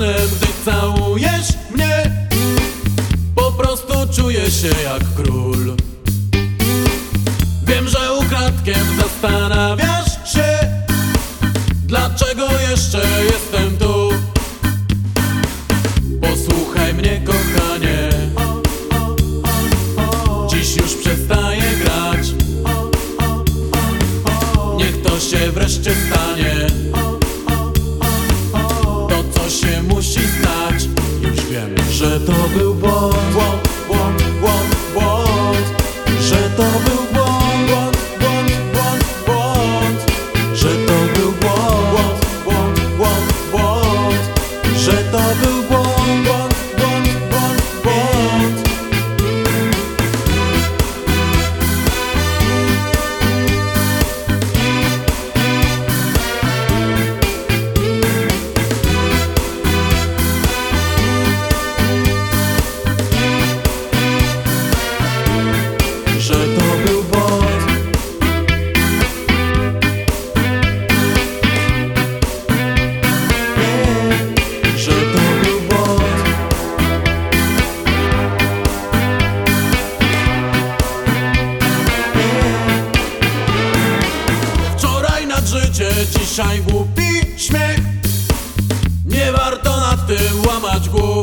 razem, gdy całujesz mnie. Po prostu czuję się jak król. Wiem, że ukradkiem zastanawiasz się, dlaczego jeszcze jestem tu. Posłuchaj mnie, kochanie, dziś już przestaję grać. Niech to się wreszcie stanie, to co się musi stać. Już wiem, że to był błąd, błąd, błąd, błąd, że to był błąd, błąd, błąd, błąd, że to był błąd, błąd, błąd, błąd, że to był błąd, błąd, błąd, błąd, błąd. Że to był błąd. Że to był błąd. Wczoraj nad życie, dzisiaj głupi śmiech. Nie warto nad tym łamać głów.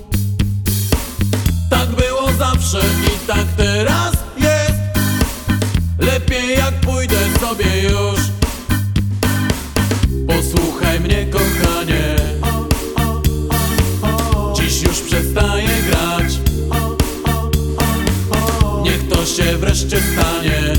Tak było zawsze i tak teraz jest. Lepiej jak pójdę sobie już. Posłuchaj mnie, kochanie, dziś już przestaję grać. Niech to się wreszcie stanie,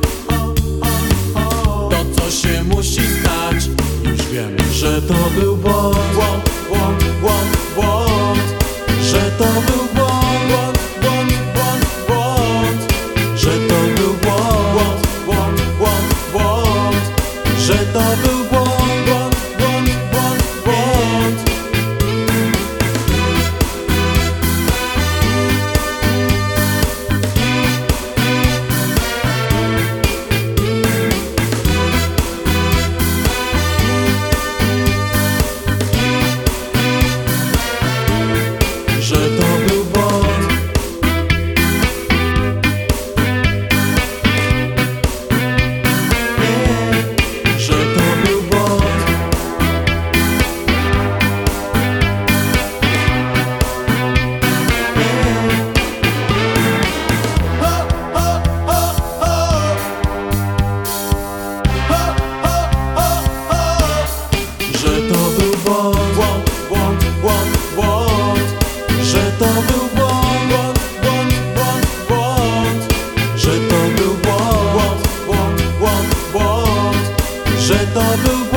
to co się musi stać. Już wiem, że to był błąd, błąd, błąd, błąd, błąd, że to był błąd, błąd, błąd, błąd, błąd, że to był błąd, błąd, błąd, błąd, że to był błąd, błąd, błąd, błąd, błąd. Że to był błąd. Że to był błąd. Ho, ho, ho, ho. Ho, ho, ho, ho. Że to był błąd, błąd, błąd, błąd, błąd, że to był błąd, błąd, błąd, błąd, błąd, że to był błąd, błąd, błąd, błąd, błąd, że to był